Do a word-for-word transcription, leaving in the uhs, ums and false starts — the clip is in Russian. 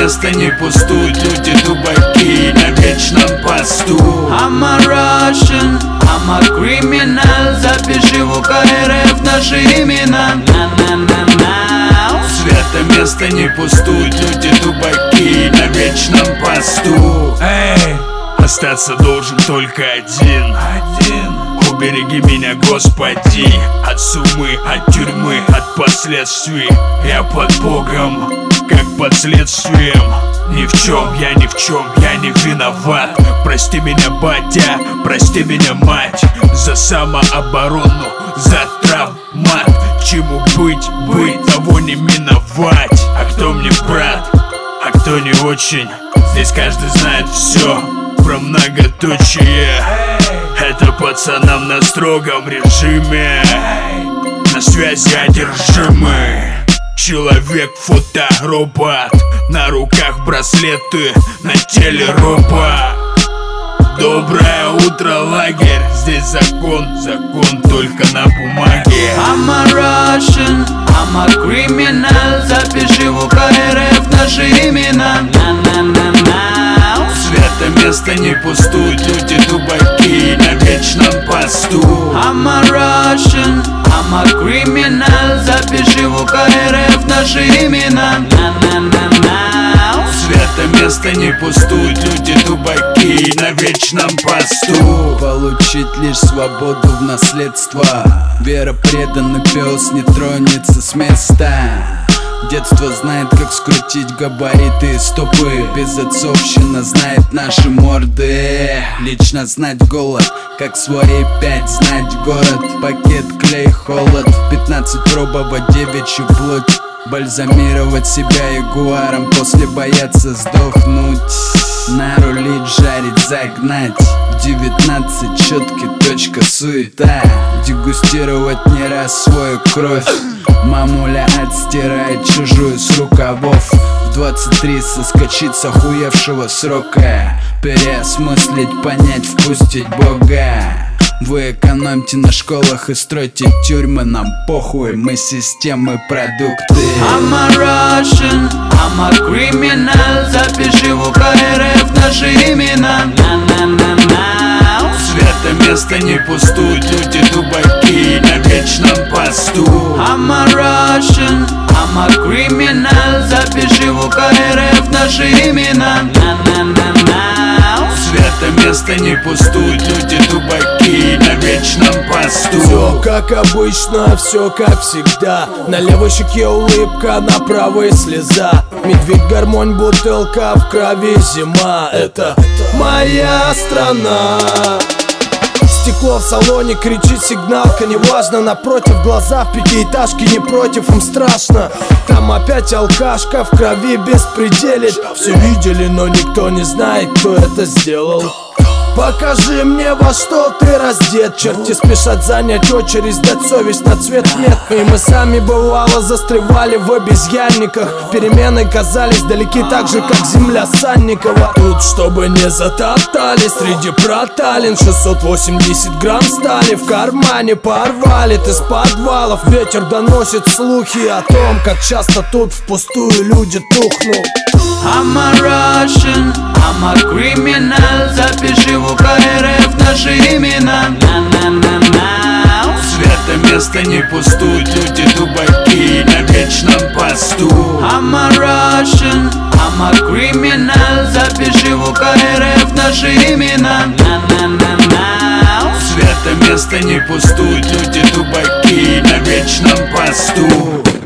место не пустует, люди дубаки на вечном посту. I'm a Russian, I'm a criminal. Запиши в УК-РФ наши имена. На-на-на-на. Свято место не пустует, люди дубаки на вечном посту. Эй, остаться должен только один. Один. Убереги меня, Господи, от сумы, от тюрьмы, от последствий. Я под Богом, как под следствием. Ни в чем, я ни в чем, я не виноват. Прости меня, батя, прости меня, мать, за самооборону, за травмат. Чему быть, быть, того не миновать. А кто мне брат, а кто не очень, здесь каждый знает все про многоточие. Это пацанам на строгом режиме, на связи одержимый. Человек фоторобот, на руках браслеты, на теле робот. Доброе утро, лагерь, здесь закон, закон только на бумаге. I'm a Russian, I'm a criminal. Запиши в УК-РФ наши имена. На-на-на-на. Свято место не пустует, люди дубаки на вечном посту. I'm a Russian, I'm a criminal. Запиши в УК-РФ наши имена. На-на-на-на. Свято место не пустует, люди дубаки на вечном посту. Получить лишь свободу в наследство. Вера, преданный пес не тронется с места. Детство знает, как скрутить габариты и стопы. Безотцовщина знает наши морды. Лично знать голод, как свои пять знать город. Пакет, клей, холод, пятнадцать пробовать девичью плоть. Бальзамировать себя ягуаром, после бояться сдохнуть. Нарулить, жарить, загнать. В девятнадцать четкий, точка, суета. Дегустировать не раз свою кровь. Мамуля отстирает чужую с рукавов. В двадцать три соскочить с охуевшего срока. Переосмыслить, понять, впустить Бога. Вы экономьте на школах и стройте тюрьмы. Нам похуй, мы системы, продукты. I'm a Russian, I'm a criminal. Запиши в УК-РФ наши имена. На-на-на-на. Свято место не пустует, люди дубаки на вечном посту. I'm a Russian, I'm a criminal. Запиши в УК-РФ наши имена. На-на-на-на. Свято место не пустует, люди дубаки на вечном посту. Все как обычно, все как всегда. На левой щеке улыбка, на правой слеза. Медведь, гармонь, бутылка, в крови зима. Это моя страна. Стекло в салоне, кричит сигналка, неважно. Напротив глаза в пятиэтажке, не против, им страшно. Там опять алкашка, в крови беспределит. Все видели, но никто не знает, кто это сделал. Покажи мне, во что ты раздет. Черти спешат занять очередь, сдать совесть на цвет нет. И мы сами бывало застревали в обезьянниках. Перемены казались далеки так же, как земля Санникова. Тут, чтобы не затоптали среди проталин. Шестьсот восемьдесят грамм стали в кармане порвали. Из подвалов ветер доносит слухи о том, как часто тут впустую люди тухнут. I'm a Russian, I'm a criminal. Запиши в УК-РФ наши имена. На-на-на-на. Свято место не пустует, люди дубаки на вечном посту. I'm a Russian, I'm a criminal. Запиши в УК-РФ наши имена. На-на-на-на. Свято место не пустует, люди дубаки на вечном посту.